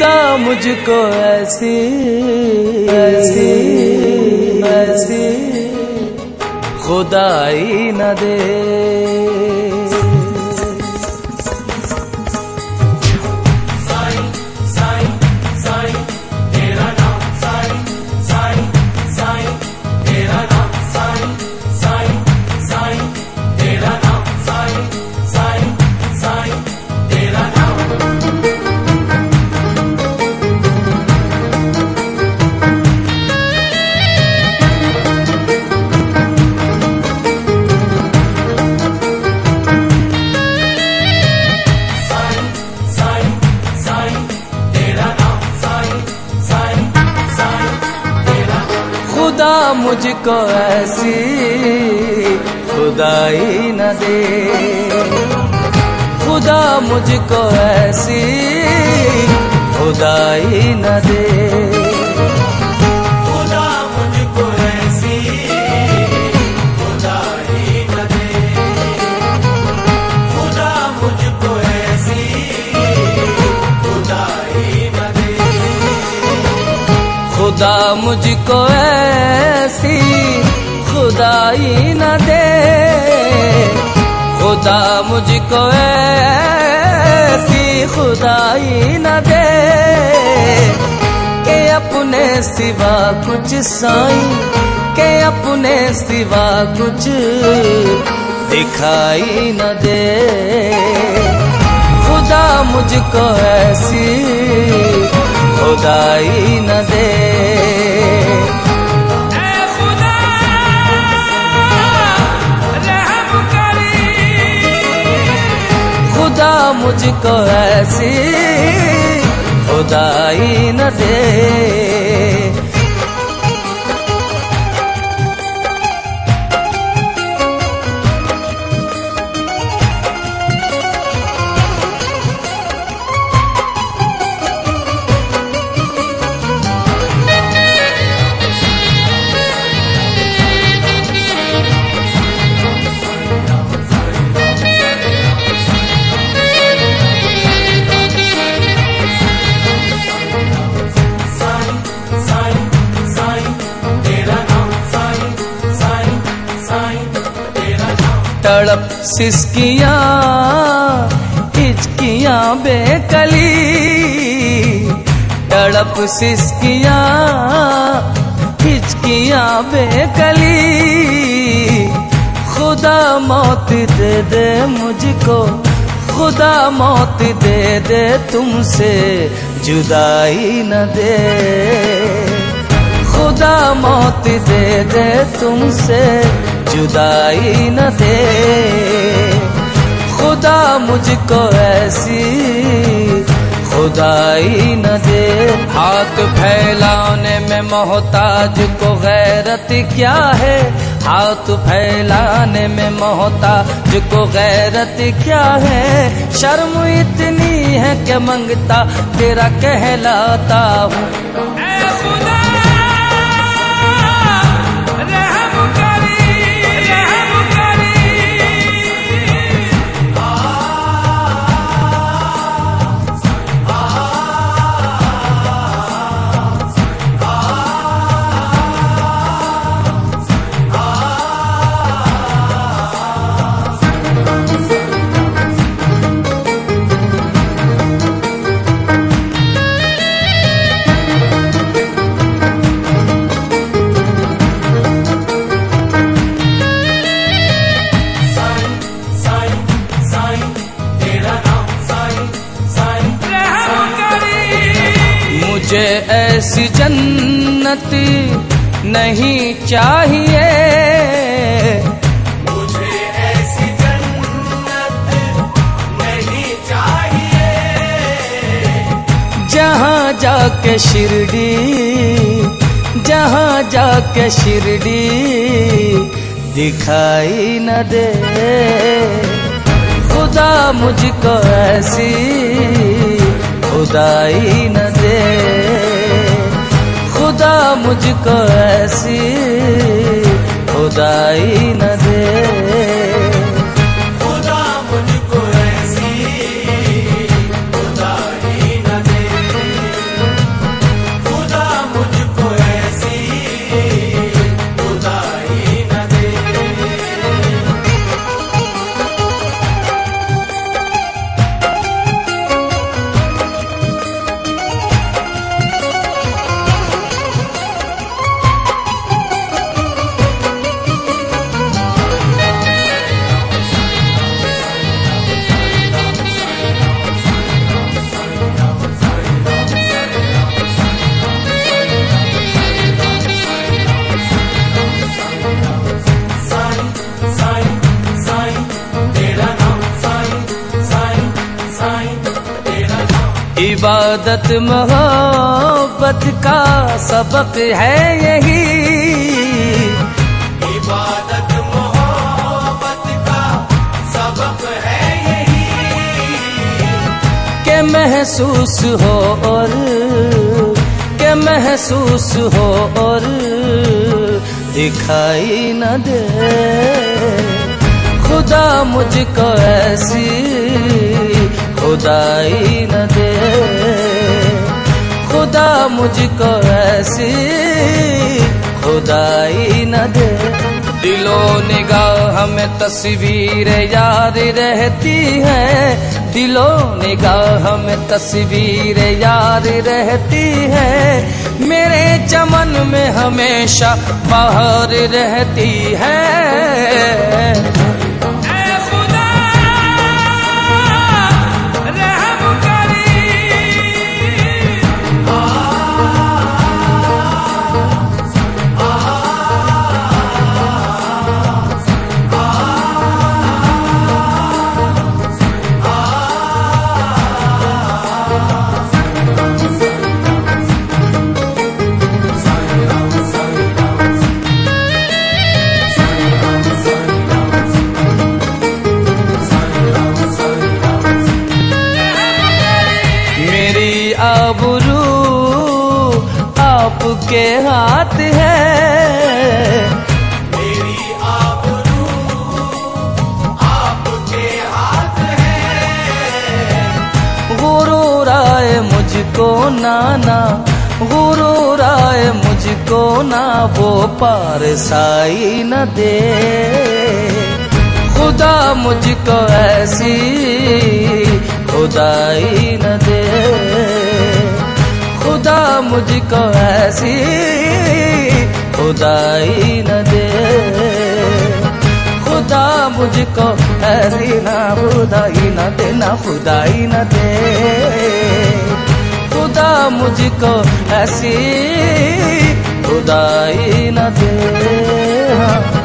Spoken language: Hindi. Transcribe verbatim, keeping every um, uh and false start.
खुदा मुझको ऐसी ऐसी ऐसी खुदाई न दे। खुदा मुझको ऐसी खुदाई न दे। खुदा मुझको ऐसी खुदाई न दे। खुदा मुझको ऐसी खुदाई न दे। खुदा मुझको ऐसी खुदाई न दे। खुदा मुझको ऐसी खुदाई न दे। खुदा मुझको ऐसी खुदाई न दे के अपने सिवा कुछ साईं के अपने सिवा कुछ दिखाई न दे। खुदा मुझको ऐसी खुदाई न दे। खुदा मुझको ऐसी खुदाई न दे। तड़प सिसकियाँ हिचकियाँ बेकली। तड़प सिसकियाँ हिचकियाँ बेकली। खुदा मौत दे दे मुझको खुदा मौत दे दे तुमसे जुदाई न दे। खुदा मौत दे दे तुमसे जुदाई न दे। खुदा मुझको ऐसी खुदाई न दे। हाथ फैलाने में मोहताज को गैरत क्या है। हाथ फैलाने में मोहताज को गैरत क्या है। शर्म इतनी है कि मंगता तेरा कहलाता हूँ। मुझे ऐसी जन्नत नहीं चाहिए। मुझे ऐसी जन्नत नहीं चाहिए। जहाँ जाके शिरडी जहाँ जाके शिरडी दिखाई न दे। खुदा मुझको ऐसी खुदाई न दे। खुदा मुझको ऐसी खुदाई न दे। खुदा मुझको ऐसी खुदाई न दे। इबादत मोहब्बत का सबक है यही, इबादत मोहब्बत का सबक है यही, के महसूस हो और के महसूस हो और दिखाई न दे। खुदा मुझको ऐसी खुदाई न दे, खुदा मुझको ऐसी खुदाई न दे। दिलो निगाह में तस्वीर याद रहती है, दिलो निगाह में तस्वीर याद रहती है, मेरे चमन में हमेशा बाहर रहती है। आबरू आपके हाथ है, मेरी आबरू आपके हाथ है, गुरूर आए मुझको नाना, गुरूर आए मुझको ना, वो पारसाई न दे। खुदा मुझको ऐसी खुदाई न दे, खुदा मुझको ऐसी खुदाई न दे, खुदा मुझको ऐसी ना खुदाई न दे, ना खुदाई न दे, खुदा मुझको ऐसी खुदाई न दे।